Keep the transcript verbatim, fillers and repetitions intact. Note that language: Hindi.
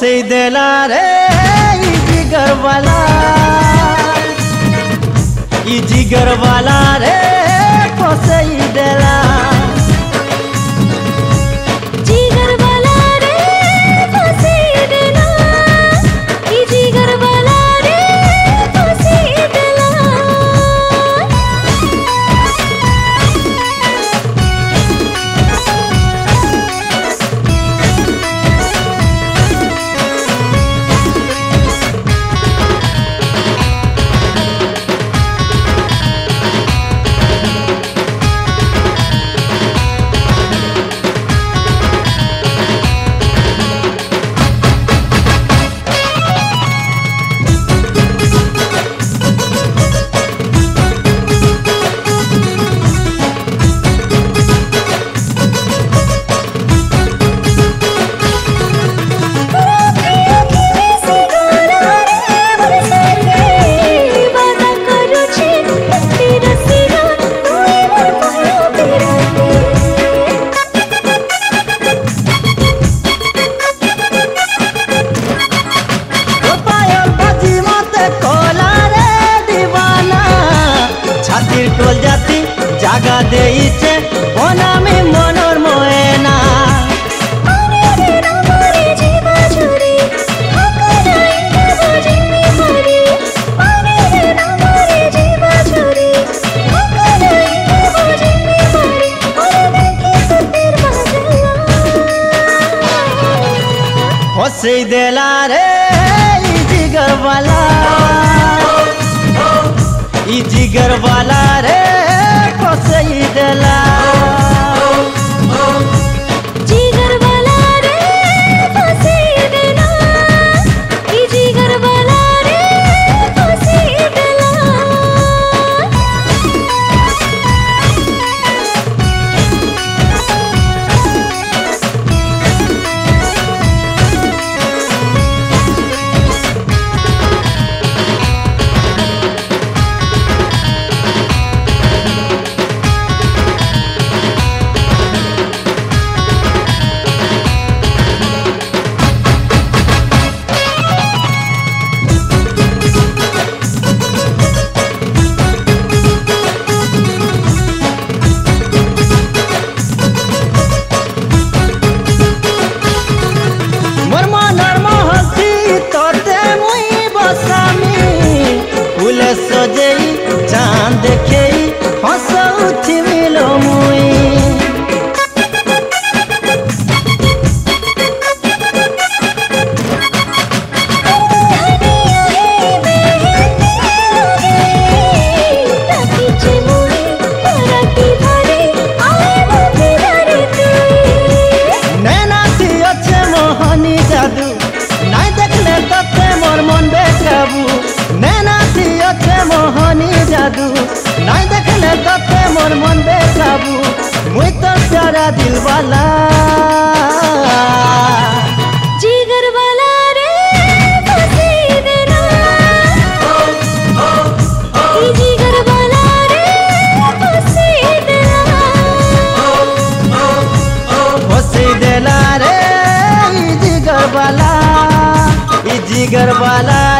फसे देला रे ई जिगर वाला, ई जिगर वाला रे फसे देला, जिगर वाला रे फसे देला, ई जिगर वाला रे फसे देला। टोल जाती जागा देइছে বনামি মনর ময়না, फसे देला रे ई जिगर वाला, ई जिगर वाला रे फसे देला, जिगर वाला रे फसे देला, ई जिगर वाला रे फसे देला। सजेई चांद देखे हंसौथी मिलो मुई, नैना थी अच्छे मोहनी जादू नाई देखले तते मोर मन बेकाबू, नैना थी अच्छे मोहनी जादू नाई देखले तते मोर मन बेकाबू, मुई तो प्यारा दिल वाला, जिगर वाला रे फसे देला, ई जिगर वाला रे फसे देला, फसे देला रे ई जिगर वाला, ई जिगर वाला